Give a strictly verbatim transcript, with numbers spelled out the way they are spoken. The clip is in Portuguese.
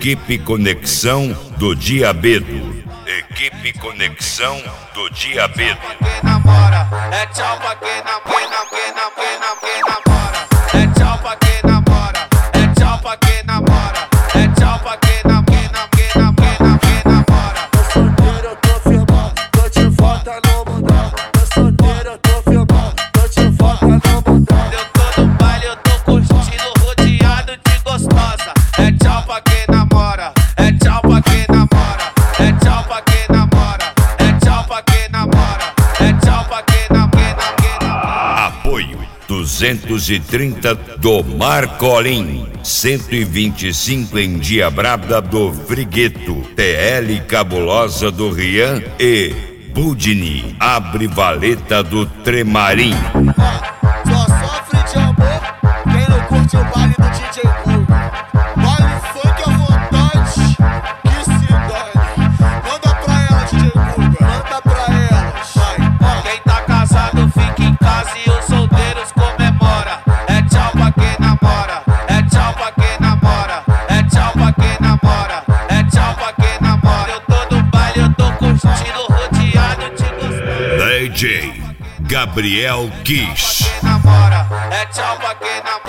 Equipe Conexão do Diabedo. Equipe Conexão do Diabedo. Quem namora, é tchau pra quem namora, quem namora, quem namora, quem namora. É tchau pra quem namora, é tchau pra quem namora, é tchau pra quem namora, quem namora, quem namora. Tô solteiro, eu tô firmão, tô de volta no mundão. Tô solteiro, eu tô firmão, tô de volta no mundão. Eu tô no baile, eu tô curtindo, rodeado de gostosa. É tchau pra quem namora, é tchau pra quem namora, é tchau pra quem namora, é tchau pra quem namora, é tchau pra quem namora. Apoio duzentos e trinta do Marcolim, cento e vinte e cinco em Diabrada do Frigueto, T L Cabulosa do Rian e Budini, Abre Valeta do Tremarim. Só sofre de amor quem não curte o baile do D J Google. Baile funk à vontade, que se dane. Manda pra ela, D J Google, manda pra ela, vai. Quem tá casado fica em casa e os solteiros comemora. É tchau pra quem namora, é tchau pra quem namora, é tchau pra quem namora, é tchau pra quem namora. Eu tô no baile, eu tô curtindo, rodeado de gostoso. D J Gabriel Kish. Quem namora, é tchau pra quem namora.